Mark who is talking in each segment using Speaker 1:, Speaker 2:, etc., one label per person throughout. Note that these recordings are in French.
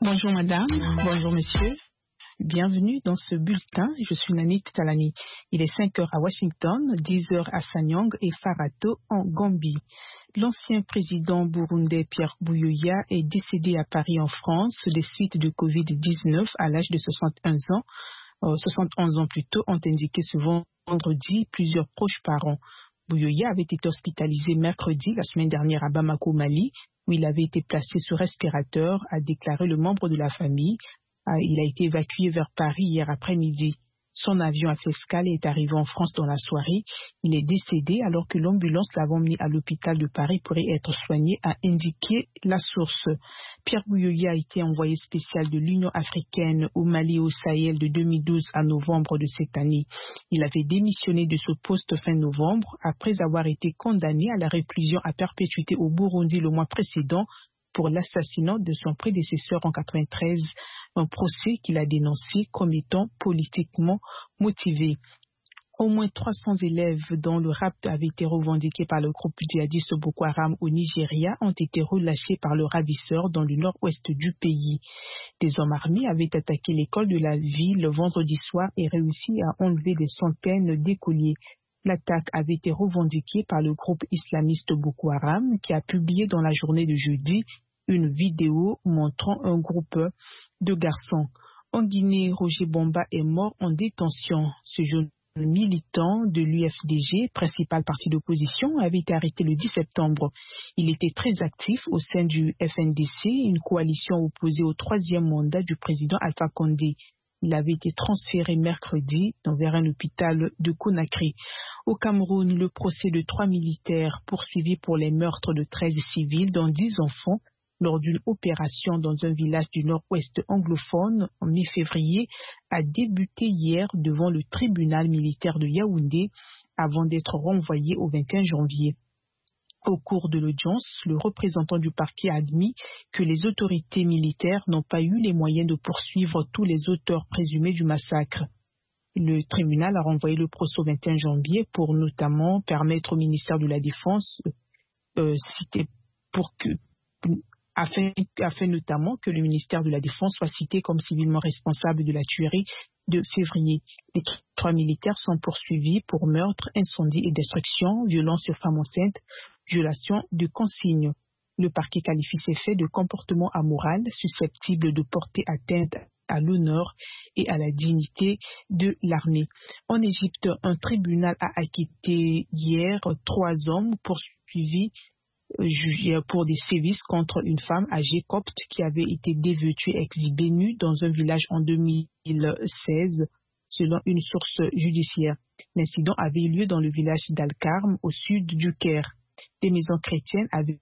Speaker 1: Bonjour madame, bonjour monsieur, bienvenue dans ce bulletin. Je suis Nanit Talani. Il est 5 heures à Washington, 10 heures à Sanyang et Farato en Gambie. L'ancien président burundais Pierre Buyoya est décédé à Paris en France des suites de Covid-19 à l'âge de 71 ans plus tôt, ont indiqué ce vendredi plusieurs proches parents. Buyoya avait été hospitalisé mercredi, la semaine dernière à Bamako, Mali, où il avait été placé sous respirateur, a déclaré le membre de la famille. Il a été évacué vers Paris hier après-midi. Son avion a fait escale et est arrivé en France dans la soirée. Il est décédé alors que l'ambulance l'avait emmené à l'hôpital de Paris pour y être soigné, a indiqué la source. Pierre Buyoya a été envoyé spécial de l'Union africaine au Mali et au Sahel de 2012 à novembre de cette année. Il avait démissionné de ce poste fin novembre après avoir été condamné à la réclusion à perpétuité au Burundi le mois précédent pour l'assassinat de son prédécesseur en 1993, un procès qu'il a dénoncé comme étant politiquement motivé. Au moins 300 élèves dont le rapt avait été revendiqué par le groupe djihadiste Boko Haram au Nigeria ont été relâchés par le ravisseur dans le nord-ouest du pays. Des hommes armés avaient attaqué l'école de la ville le vendredi soir et réussi à enlever des centaines d'écoliers. L'attaque avait été revendiquée par le groupe islamiste Boko Haram qui a publié dans la journée de jeudi une vidéo montrant un groupe de garçons. En Guinée, Roger Bomba est mort en détention. Ce jeune militant de l'UFDG, principal parti d'opposition, avait été arrêté le 10 septembre. Il était très actif au sein du FNDC, une coalition opposée au troisième mandat du président Alpha Condé. Il avait été transféré mercredi vers un hôpital de Conakry. Au Cameroun, le procès de 3 militaires poursuivis pour les meurtres de 13 civils, dont 10 enfants, lors d'une opération dans un village du nord-ouest anglophone en mi-février, a débuté hier devant le tribunal militaire de Yaoundé avant d'être renvoyé au 21 janvier. Au cours de l'audience, le représentant du parquet a admis que les autorités militaires n'ont pas eu les moyens de poursuivre tous les auteurs présumés du massacre. Le tribunal a renvoyé le procès au 21 janvier pour notamment permettre au ministère de la Défense afin notamment que le ministère de la Défense soit cité comme civilement responsable de la tuerie de février. Les 3 militaires sont poursuivis pour meurtre, incendie et destruction, violence sur femmes enceintes, violation de consignes. Le parquet qualifie ces faits de comportement amoral susceptible de porter atteinte à l'honneur et à la dignité de l'armée. En Égypte, un tribunal a acquitté hier 3 hommes poursuivis jugé pour des sévices contre une femme âgée copte qui avait été dévêtue et exhibée nue dans un village en 2016, selon une source judiciaire. L'incident avait eu lieu dans le village d'Al-Karm, au sud du Caire. Des maisons chrétiennes avaient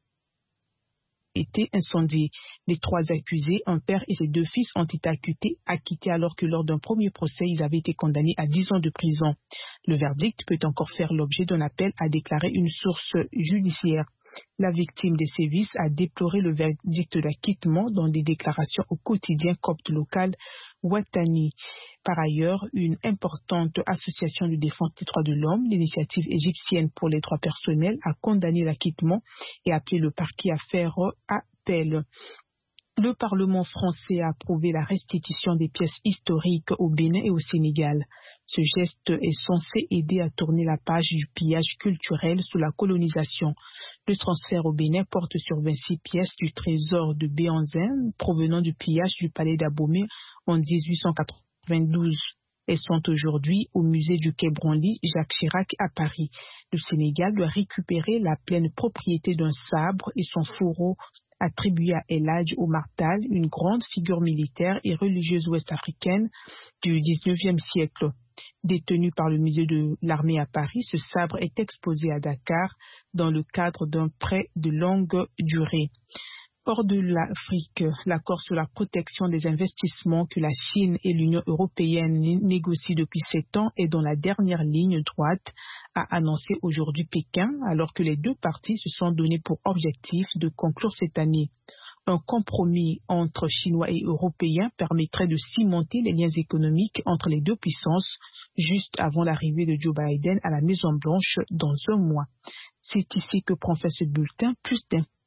Speaker 1: été incendiées. Les 3 accusés, un père et ses 2 fils, ont été acquittés alors que lors d'un premier procès, ils avaient été condamnés à 10 ans de prison. Le verdict peut encore faire l'objet d'un appel, a déclaré une source judiciaire. La victime des sévices a déploré le verdict d'acquittement dans des déclarations au quotidien copte local Watani. Par ailleurs, une importante association de défense des droits de l'homme, l'initiative égyptienne pour les droits personnels, a condamné l'acquittement et appelé le parquet à faire appel. Le Parlement français a approuvé la restitution des pièces historiques au Bénin et au Sénégal. Ce geste est censé aider à tourner la page du pillage culturel sous la colonisation. Le transfert au Bénin porte sur 26 pièces du trésor de Béanzin provenant du pillage du palais d'Abomey en 1892. Elles sont aujourd'hui au musée du Quai Branly, Jacques Chirac à Paris. Le Sénégal doit récupérer la pleine propriété d'un sabre et son fourreau attribué à El Hadj Omar Tall, une grande figure militaire et religieuse ouest-africaine du XIXe siècle. Détenu par le musée de l'armée à Paris, ce sabre est exposé à Dakar dans le cadre d'un prêt de longue durée. Hors de l'Afrique, l'accord sur la protection des investissements que la Chine et l'Union européenne négocient depuis 7 ans est dans la dernière ligne droite, a annoncé aujourd'hui Pékin, alors que les 2 parties se sont donné pour objectif de conclure cette année. Un compromis entre Chinois et Européens permettrait de cimenter les liens économiques entre les 2 puissances juste avant l'arrivée de Joe Biden à la Maison-Blanche dans un mois. C'est ici que prend fin ce bulletin. Plus d'informations